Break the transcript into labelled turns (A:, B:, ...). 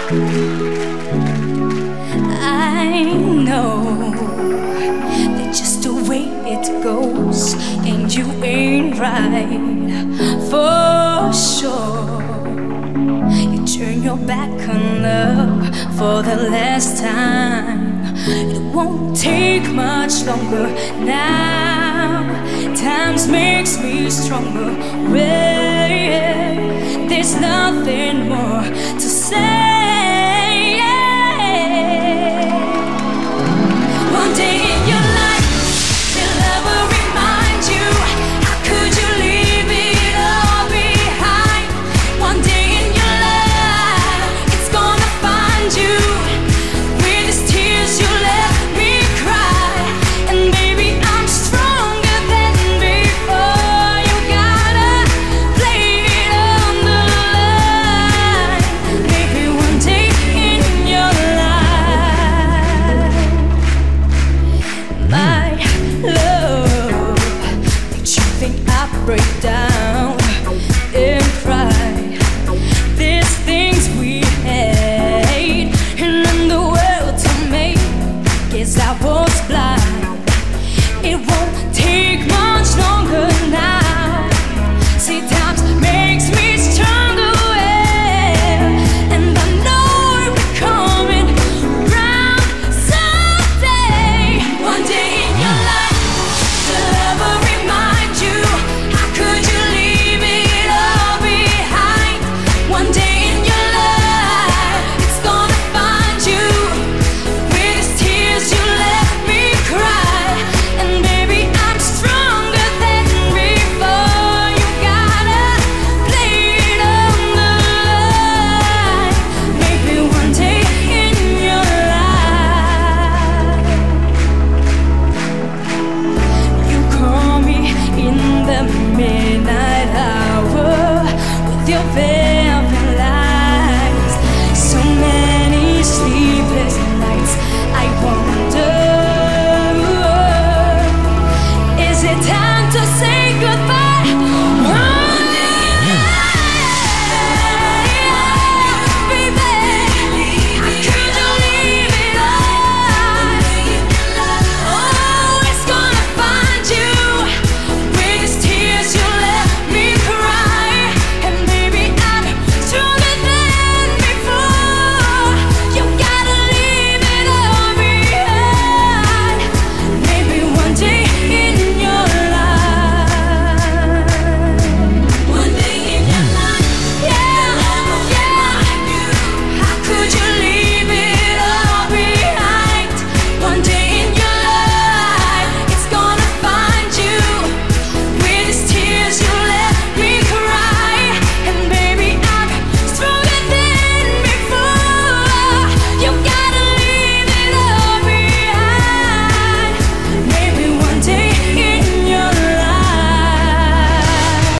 A: I know that just the way it goes, and you ain't right for sure. You turn your back on love for the last time. It won't take much longer now. Times makes me stronger. Well, there's nothing more to say.